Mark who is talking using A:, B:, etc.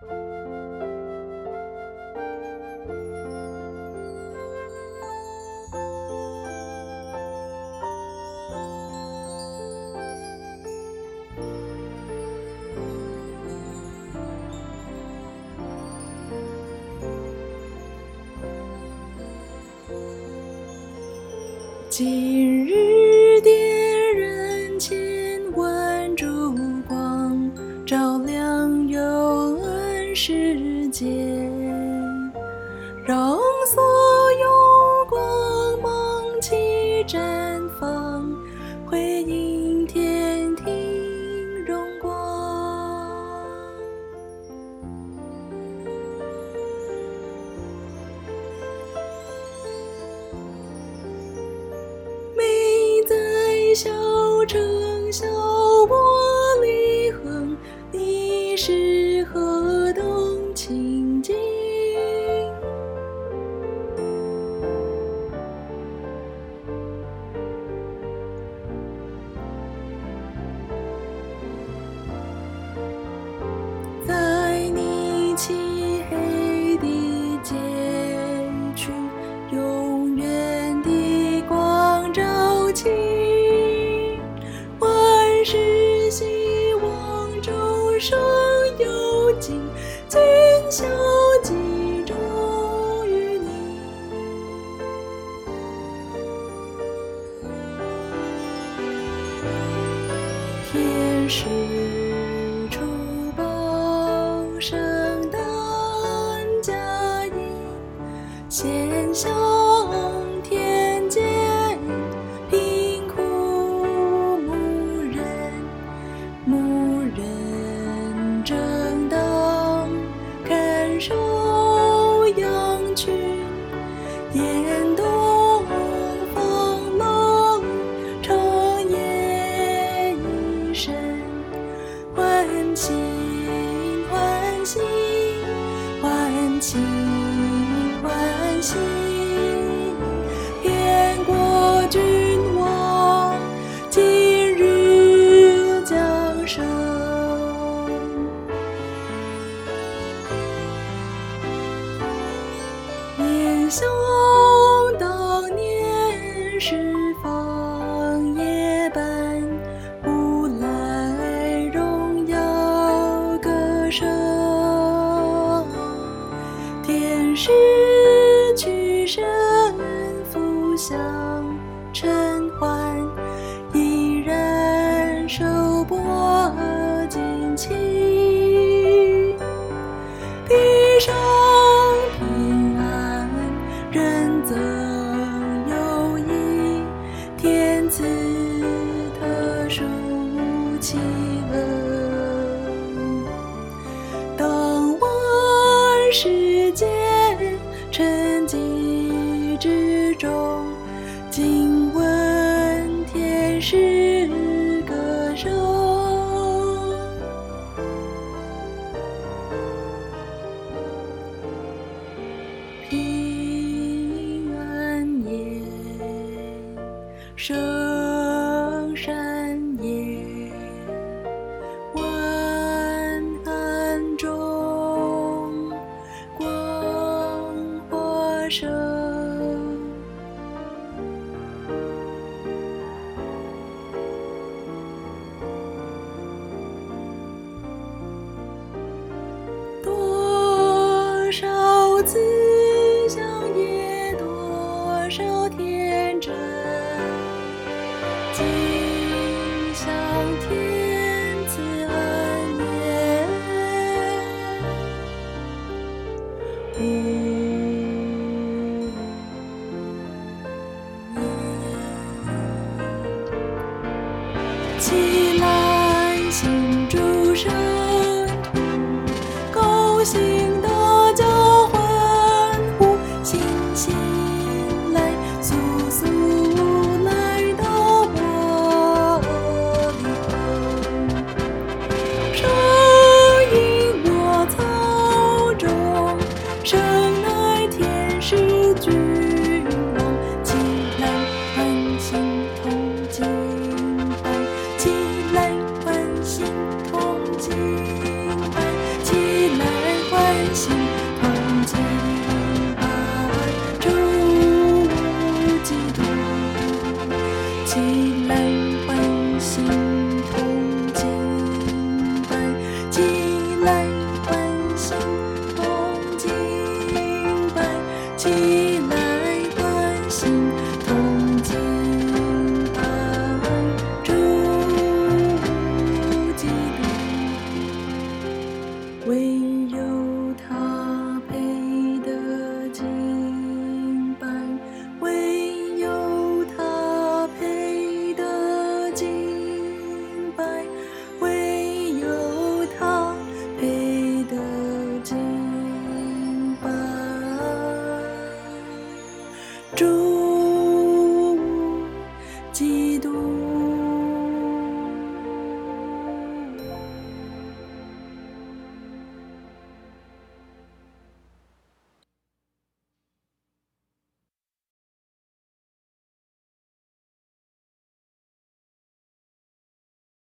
A: 今日点燃千万烛光，照亮幽暗世界，让所有光芒齐绽放，辉映天庭荣光。美在小城小玻璃横，你是何等清净？在你漆黑的街区，永远的光照起，万事希望众生有尽，今宵集中于你。天使出报圣诞佳音，献向天间贫苦牧人正当看守羊群，沿东方冷长夜一生，欢庆欢庆欢庆欢庆，天国君王今日降生。念想当年是放野般无来荣耀歌声，天使曲声浮响尘寰，依然手拨旌旗，地上平安人增有益，天赐特殊奇恩。当万世间沉寂之中，静闻天使歌声。平安夜，圣山夜，万寒中光华生。多少次想也多少天真，今向天赐恩典。起来，新主圣徒，高兴大家欢呼，信心来，速速来到玻璃棚，声音我操中，生乃天使君王，起来欢欣同敬拜，起来欢欣同敬未来欢喜。